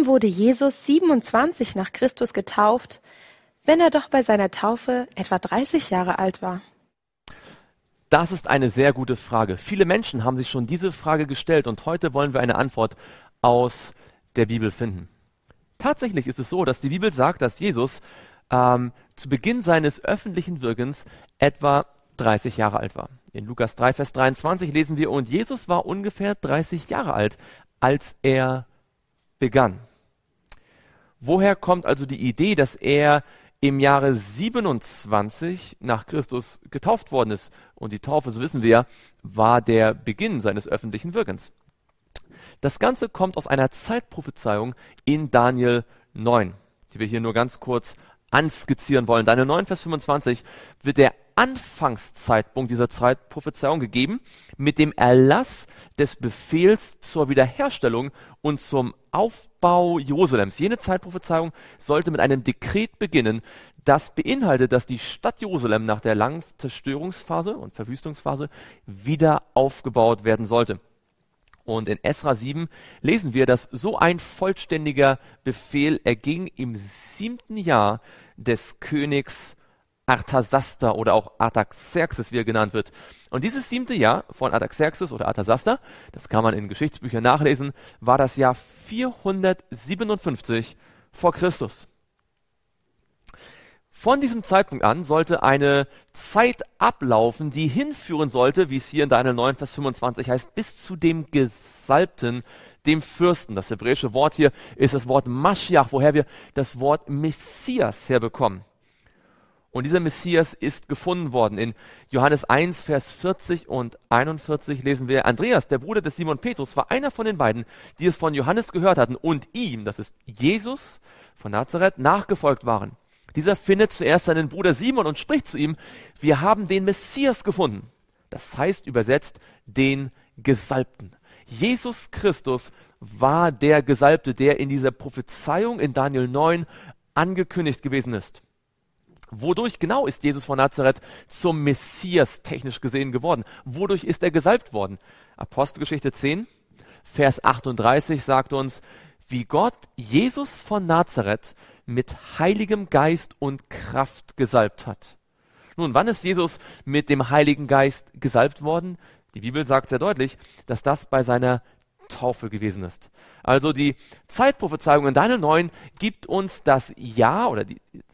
wurde Jesus 27 nach Christus getauft, wenn er doch bei seiner Taufe etwa 30 Jahre alt war? Das ist eine sehr gute Frage. Viele Menschen haben sich schon diese Frage gestellt und heute wollen wir eine Antwort aus der Bibel finden. Tatsächlich ist es so, dass die Bibel sagt, dass Jesus zu Beginn seines öffentlichen Wirkens etwa 30 Jahre alt war. In Lukas 3, Vers 23 lesen wir, und Jesus war ungefähr 30 Jahre alt, als er begann. Woher kommt also die Idee, dass er im Jahre 27 nach Christus getauft worden ist? Und die Taufe, so wissen wir, war der Beginn seines öffentlichen Wirkens. Das Ganze kommt aus einer Zeitprophezeiung in Daniel 9, die wir hier nur ganz kurz anskizzieren wollen. Daniel 9, Vers 25 wird der Anfangszeitpunkt dieser Zeitprophezeiung gegeben mit dem Erlass des Befehls zur Wiederherstellung und zum Aufbau Jerusalems. Jene Zeitprophezeiung sollte mit einem Dekret beginnen, das beinhaltet, dass die Stadt Jerusalem nach der langen Zerstörungsphase und Verwüstungsphase wieder aufgebaut werden sollte. Und in Esra 7 lesen wir, dass so ein vollständiger Befehl erging im 7. Jahr des Königs Artasasta oder auch Artaxerxes, wie er genannt wird. Und dieses 7. Jahr von Artaxerxes oder Artasasta, das kann man in Geschichtsbüchern nachlesen, war das Jahr 457 vor Christus. Von diesem Zeitpunkt an sollte eine Zeit ablaufen, die hinführen sollte, wie es hier in Daniel 9, Vers 25 heißt, bis zu dem Gesalbten, dem Fürsten. Das hebräische Wort hier ist das Wort Maschiach, woher wir das Wort Messias herbekommen. Und dieser Messias ist gefunden worden. In Johannes 1, Vers 40 und 41 lesen wir, Andreas, der Bruder des Simon Petrus, war einer von den beiden, die es von Johannes gehört hatten und ihm, das ist Jesus von Nazareth, nachgefolgt waren. Dieser findet zuerst seinen Bruder Simon und spricht zu ihm, wir haben den Messias gefunden. Das heißt übersetzt, den Gesalbten. Jesus Christus war der Gesalbte, der in dieser Prophezeiung in Daniel 9 angekündigt gewesen ist. Wodurch genau ist Jesus von Nazareth zum Messias technisch gesehen geworden? Wodurch ist er gesalbt worden? Apostelgeschichte 10, Vers 38 sagt uns, wie Gott Jesus von Nazareth mit Heiligem Geist und Kraft gesalbt hat. Nun, wann ist Jesus mit dem Heiligen Geist gesalbt worden? Die Bibel sagt sehr deutlich, dass das bei seiner Taufe gewesen ist. Also die Zeitprophezeiung in Daniel 9 gibt uns das Jahr oder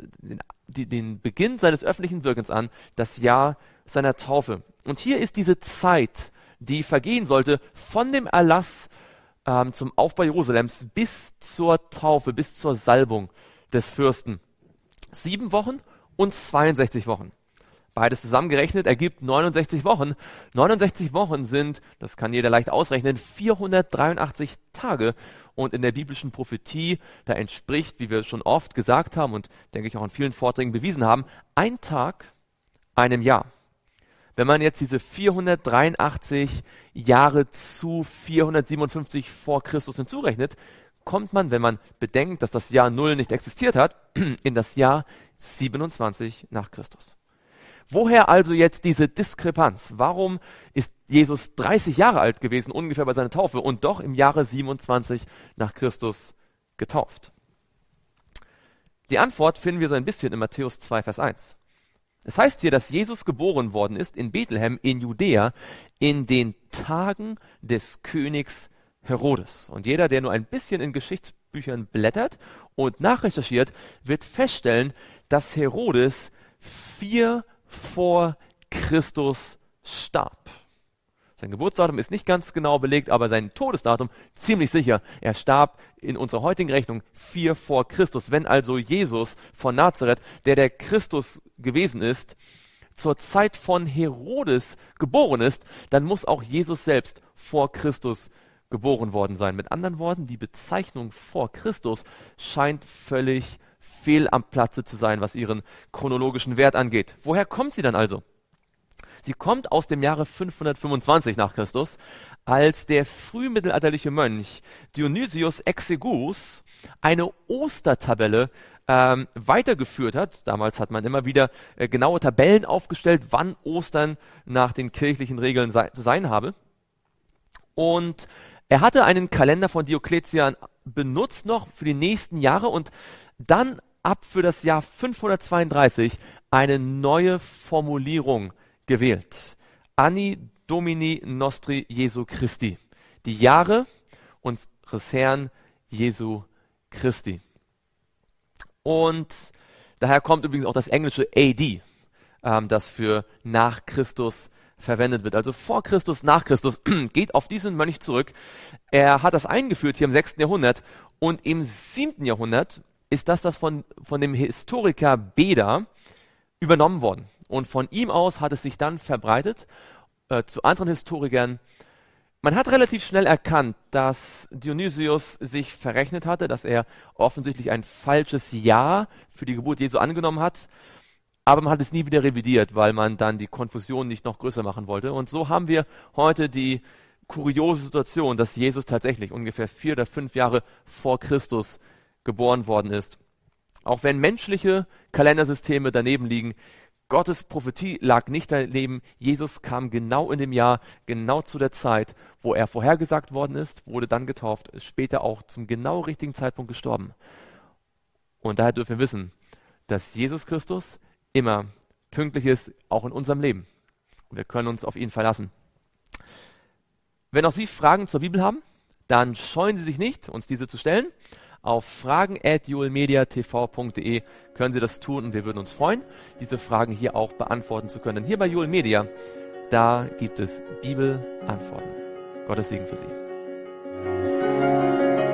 den Beginn seines öffentlichen Wirkens an, das Jahr seiner Taufe. Und hier ist diese Zeit, die vergehen sollte von dem Erlass zum Aufbau Jerusalems bis zur Taufe, bis zur Salbung des Fürsten. 7 Wochen und 62 Wochen. Beides zusammengerechnet ergibt 69 Wochen. 69 Wochen sind, das kann jeder leicht ausrechnen, 483 Tage. Und in der biblischen Prophetie, da entspricht, wie wir schon oft gesagt haben und denke ich auch in vielen Vorträgen bewiesen haben, ein Tag einem Jahr. Wenn man jetzt diese 483 Jahre zu 457 vor Christus hinzurechnet, kommt man, wenn man bedenkt, dass das Jahr 0 nicht existiert hat, in das Jahr 27 nach Christus. Woher also jetzt diese Diskrepanz? Warum ist Jesus 30 Jahre alt gewesen, ungefähr bei seiner Taufe, und doch im Jahre 27 nach Christus getauft? Die Antwort finden wir so ein bisschen in Matthäus 2, Vers 1. Es heißt hier, dass Jesus geboren worden ist in Bethlehem in Judäa in den Tagen des Königs Herodes. Und jeder, der nur ein bisschen in Geschichtsbüchern blättert und nachrecherchiert, wird feststellen, dass Herodes 4 vor Christus starb. Sein Geburtsdatum ist nicht ganz genau belegt, aber sein Todesdatum ziemlich sicher. Er starb in unserer heutigen Rechnung 4 vor Christus. Wenn also Jesus von Nazareth, der Christus gewesen ist, zur Zeit von Herodes geboren ist, dann muss auch Jesus selbst vor Christus geboren worden sein. Mit anderen Worten, die Bezeichnung vor Christus scheint völlig fehl am Platze zu sein, was ihren chronologischen Wert angeht. Woher kommt sie dann also? Sie kommt aus dem Jahre 525 nach Christus, als der frühmittelalterliche Mönch Dionysius Exiguus eine Ostertabelle weitergeführt hat. Damals hat man immer wieder genaue Tabellen aufgestellt, wann Ostern nach den kirchlichen Regeln zu sein habe. Und Er hatte einen Kalender von Diokletian benutzt noch für die nächsten Jahre und dann ab für das Jahr 532 eine neue Formulierung gewählt. Anni Domini Nostri Jesu Christi. Die Jahre unseres Herrn Jesu Christi. Und daher kommt übrigens auch das englische AD, das für nach Christus verwendet wird. Also vor Christus, nach Christus, geht auf diesen Mönch zurück. Er hat das eingeführt hier im 6. Jahrhundert und im 7. Jahrhundert ist das von dem Historiker Beda übernommen worden. Und von ihm aus hat es sich dann verbreitet zu anderen Historikern. Man hat relativ schnell erkannt, dass Dionysius sich verrechnet hatte, dass er offensichtlich ein falsches Jahr für die Geburt Jesu angenommen hat. Aber man hat es nie wieder revidiert, weil man dann die Konfusion nicht noch größer machen wollte. Und so haben wir heute die kuriose Situation, dass Jesus tatsächlich ungefähr 4 oder 5 Jahre vor Christus geboren worden ist. Auch wenn menschliche Kalendersysteme daneben liegen, Gottes Prophetie lag nicht daneben. Jesus kam genau in dem Jahr, genau zu der Zeit, wo er vorhergesagt worden ist, wurde dann getauft, ist später auch zum genau richtigen Zeitpunkt gestorben. Und daher dürfen wir wissen, dass Jesus Christus immer pünktlich ist, auch in unserem Leben. Und wir können uns auf ihn verlassen. Wenn auch Sie Fragen zur Bibel haben, dann scheuen Sie sich nicht, uns diese zu stellen. Auf fragen@julmediatv.de können Sie das tun und wir würden uns freuen, diese Fragen hier auch beantworten zu können. Denn hier bei Jul Media, da gibt es Bibelantworten. Gottes Segen für Sie.